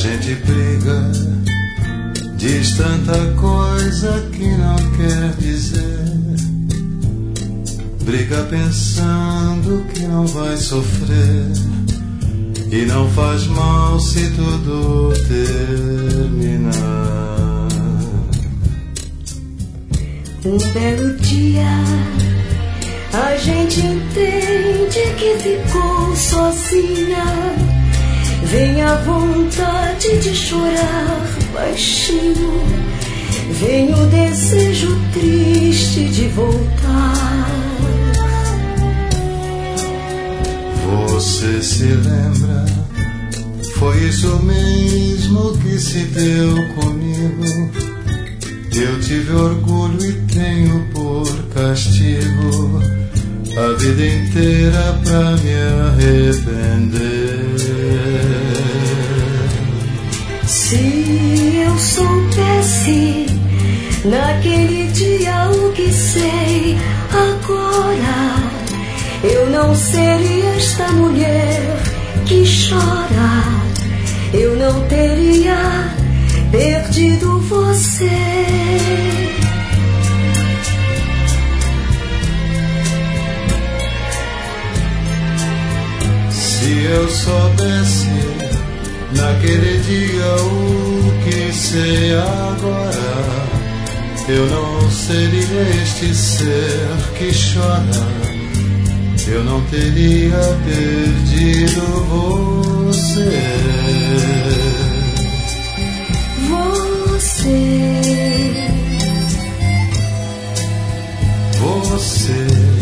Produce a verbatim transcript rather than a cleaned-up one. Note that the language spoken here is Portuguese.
gente briga, diz tanta coisa que não quer dizer. Briga pensando que não vai sofrer, e não faz mal se tudo terminar. Um belo dia a gente entende que ficou sozinha. Vem a vontade de chorar baixinho, vem o desejo triste de voltar. Você se lembra? Foi isso mesmo que se deu comigo. Eu tive orgulho e tenho por castigo a vida inteira pra me arrepender. Se eu soubesse naquele dia o que sei agora, eu não seria esta mulher que chora. Eu não teria perdido você. Se eu soubesse naquele dia o que sei agora, eu não seria este ser que chora. Eu não teria perdido você. Você, você.